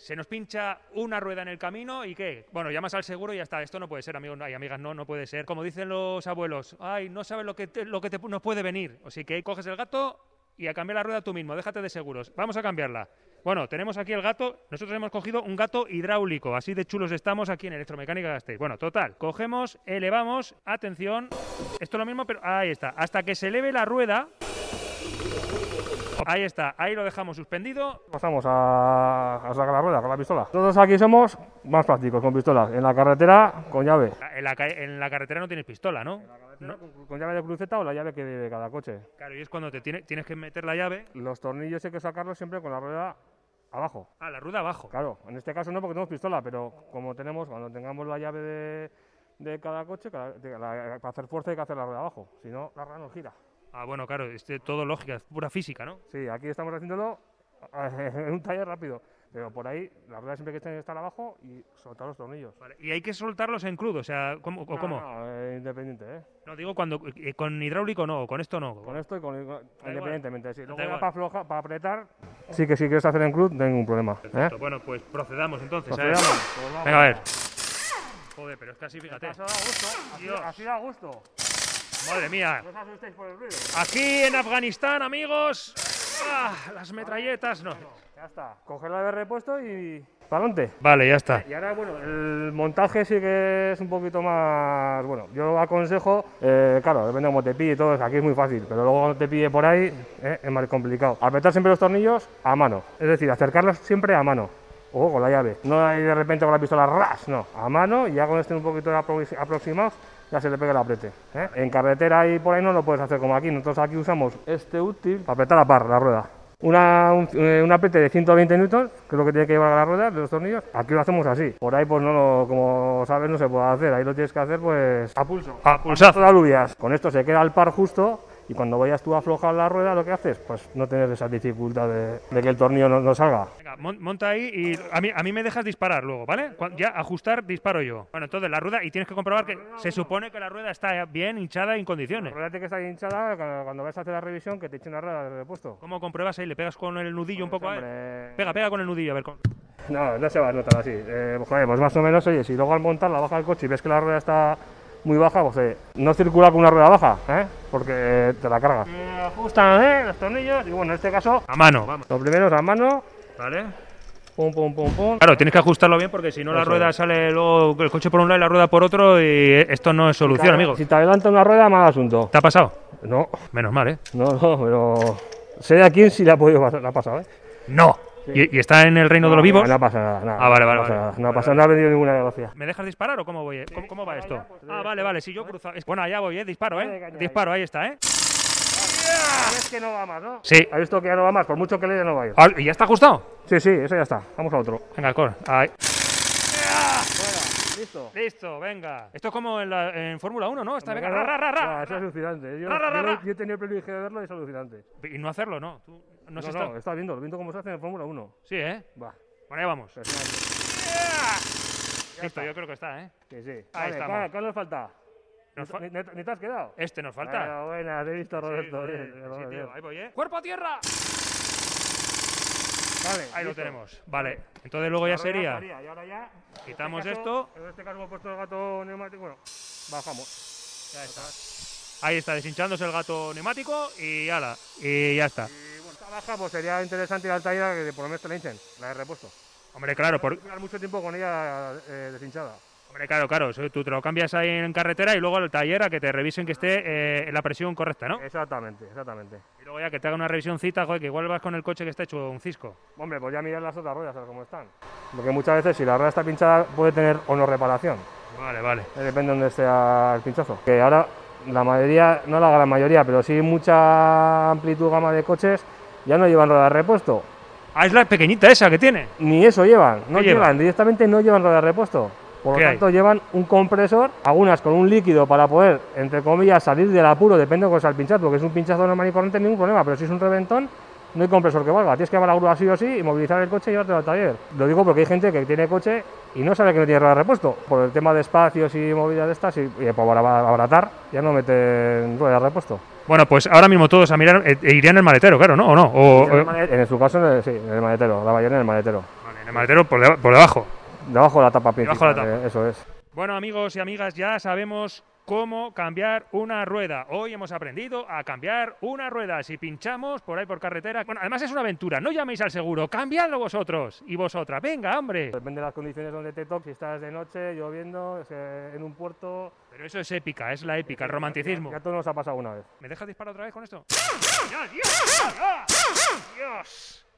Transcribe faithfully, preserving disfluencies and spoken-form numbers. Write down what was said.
se nos pincha una rueda en el camino y ¿qué? Bueno, llamas al seguro y ya está. Esto no puede ser, amigos y amigas, no, no puede ser. Como dicen los abuelos, ay, no sabes lo que, te, lo que te, nos puede venir. Así que coges el gato y a cambiar la rueda tú mismo, déjate de seguros. Vamos a cambiarla. Bueno, tenemos aquí el gato, nosotros hemos cogido un gato hidráulico, así de chulos estamos aquí en Electromecánica Gasteiz. Bueno, total, cogemos, elevamos, atención, esto es lo mismo, pero ahí está, hasta que se eleve la rueda, ahí está, ahí lo dejamos suspendido. Pasamos a, a sacar la rueda con la pistola. Nosotros aquí somos más prácticos con pistolas, en la carretera con llave. En la, en la carretera no tienes pistola, ¿no? ¿No? Con, con llave de cruceta o la llave que de cada coche. Claro, y es cuando te tiene, tienes que meter la llave. Los tornillos hay que sacarlos siempre con la rueda abajo. Ah, la rueda abajo. Claro, en este caso no porque tenemos pistola, pero como tenemos, cuando tengamos la llave de, de cada coche, cada, de, la, para hacer fuerza hay que hacer la rueda abajo, si no la rueda no gira. Ah, bueno, claro, es todo lógica, es pura física, ¿no? Sí, aquí estamos haciéndolo en un taller rápido. Pero por ahí, la rueda siempre que tiene que estar abajo y soltar los tornillos. Vale. ¿Y hay que soltarlos en crudo? O sea, ¿cómo? No, o cómo? No, eh, independiente, ¿eh? No, digo cuando eh, con hidráulico no, con esto no. Con esto y con, con independientemente, sí. Luego ya para aflojar, para apretar, sí que si quieres hacer en cruz, no hay ningún problema. ¿Eh? Bueno, pues procedamos entonces. Procedamos. Pues vamos. Venga, a ver. Joder, pero es casi, fíjate. Así da gusto, así, así da gusto. Madre mía. No os asustéis por el ruido. Aquí en Afganistán, amigos, ah, las metralletas no. Ya está, coge la de repuesto y para adelante. Vale, ya está. Y ahora, bueno, el montaje sí que es un poquito más, bueno, yo aconsejo, eh, claro, depende de cómo te pille y todo, aquí es muy fácil, pero luego cuando te pille por ahí eh, es más complicado. Apretar siempre los tornillos a mano, es decir, acercarlos siempre a mano. O con la llave, no hay de repente con la pistola ras, no, a mano y ya cuando estén un poquito aproximados ya se le pega el aprete. ¿eh? En carretera y por ahí no lo puedes hacer como aquí, nosotros aquí usamos este útil para apretar a par la rueda. Una, un, un aprete de ciento veinte newtons, que es lo que tiene que llevar la rueda de los tornillos, aquí lo hacemos así. Por ahí pues no lo, como sabes, no se puede hacer, ahí lo tienes que hacer pues a pulso. A pulsazo. A alubias. Con esto se queda al par justo. Y cuando vayas tú a aflojar la rueda, lo que haces, pues no tener esa dificultad de, de que el tornillo no, no salga. Venga, monta ahí y a mí, a mí me dejas disparar luego, ¿vale? Cuando, ya ajustar, disparo yo. Bueno, entonces la rueda, y tienes que comprobar que se supone que la rueda está bien hinchada y en condiciones. La rueda tiene que estar hinchada cuando, cuando vas a hacer la revisión, que te eche una rueda de repuesto. ¿Cómo compruebas ahí? ¿Le pegas con el nudillo un poco? Hombre. A Pega, pega con el nudillo, a ver. Con... No, no se va a notar así. Eh, pues, joder, pues más o menos, oye, si luego al montarla baja el coche y ves que la rueda está muy baja, pues eh, no circula con una rueda baja, ¿eh? Porque te la cargas. Eh, ajustan ¿eh? los tornillos y bueno, en este caso... A mano, vamos. Lo primero es a mano. Vale. Pum, pum, pum, pum. Claro, tienes que ajustarlo bien porque si no la rueda sale luego el coche por un lado y la rueda por otro y esto no es solución, amigo. Si te adelanta una rueda, mal asunto. ¿Te ha pasado? No. Menos mal, ¿eh? No, no, pero... sé a quién sí le ha podido pasar, le ha pasado, ¿eh? No. Sí. ¿Y, ¿Y está en el reino no, de los vivos? No, no pasa nada, nada. Ah, vale, vale. No pasa vale. nada, no, pasa, no ha venido ninguna desgracia. ¿Me dejas disparar o cómo voy? ¿Cómo, cómo va esto? Pues Ah, vale, vale, si yo cruzo... Bueno, allá voy, ¿eh? Disparo, ¿eh? Disparo, ahí está, ¿eh? ¿Ves que no va más, no? Sí. ¿Has visto que ya no va más? Por mucho que le dé no va a ir. ¿Y ya está ajustado? Sí, sí, eso ya está. Vamos a otro. Venga, cor. Ahí. Listo. Listo, venga. Esto es como en, la, en Fórmula uno, ¿no? Está, venga, ra, ra, ra, ra, ra. Es alucinante. Yo, ra, ra, ra, yo, ra. yo he tenido el privilegio de verlo y es alucinante. Y no hacerlo, ¿no? ¿Tú no, no, no, no, está viendo, lo viendo cómo se hace en Fórmula uno. Sí, ¿eh? Va. Bueno, ahí vamos. Pues, Listo, está. Yo creo que está, ¿eh? Sí, sí. Ahí Vale, estamos. ¿cuál, ¿Cuál nos falta? Nos fa ¿Ni, ni, ¿Ni te has quedado? Este nos falta. Bueno, buena, te he visto, Roberto. Sí, bien, sí, bien, sí, bien. tío. Ahí voy, ¿eh? ¡Cuerpo a tierra! Vale, ahí listo. lo tenemos. Vale. Entonces luego ya sería... Y ahora ya, quitamos en este caso, esto. En este caso hemos puesto el gato neumático. Bueno, bajamos. Ya está. Ahí está, deshinchándose el gato neumático y ala. Y ya está. Y bueno, esta baja pues sería interesante ir al taller que por lo menos te la hinchen, la de repuesto. Hombre, claro, por... durar mucho tiempo con ella eh, deshinchada. Hombre, claro, claro, tú te lo cambias ahí en carretera y luego al taller a que te revisen que esté eh, en la presión correcta, ¿no? Exactamente, exactamente. Y luego ya que te haga una revisioncita, joder, que igual vas con el coche que está hecho un cisco. Hombre, pues ya mirar las otras ruedas, a ver cómo están. Porque muchas veces si la rueda está pinchada puede tener o no reparación. Vale, vale. Depende de dónde esté el pinchazo. Que ahora la mayoría, no la gran mayoría, pero sí mucha amplitud gama de coches ya no llevan rueda de repuesto. Ah, es la pequeñita esa que tiene. Ni eso llevan, no llevan? llevan, directamente no llevan rueda de repuesto. Por lo ¿Qué tanto hay? llevan un compresor, algunas con un líquido para poder, entre comillas, salir del apuro, depende de cómo sea el pinchazo, porque es un pinchazo normal y corriente, ningún problema, pero si es un reventón, no hay compresor que valga, tienes que llevar la grúa sí o sí y movilizar el coche y llevártelo al taller. Lo digo porque hay gente que tiene coche y no sabe que no tiene rueda de repuesto, por el tema de espacios y movilidad de estas, y, y para abaratar ya no meten rueda de repuesto. Bueno, pues ahora mismo todos a mirar, eh, irían en el maletero, claro, ¿no? ¿O no? O, en, el maletero, en su caso, sí, en el maletero, la mayoría en el maletero. Vale, El maletero por, de, por debajo. Debajo de la tapa principal, Debajo de la tapa. eh, eso es. Bueno, amigos y amigas, ya sabemos cómo cambiar una rueda. Hoy hemos aprendido a cambiar una rueda. Si pinchamos por ahí por carretera... Bueno, además es una aventura. No llaméis al seguro. Cambiadlo vosotros y vosotras. Venga, hombre. Depende de las condiciones donde te toques. Si estás de noche, lloviendo, en un puerto... Pero eso es épica, es la épica, el romanticismo. Ya, ya todo nos ha pasado una vez. ¿Me dejas disparar otra vez con esto? ¡Dios, Dios, Dios! Dios.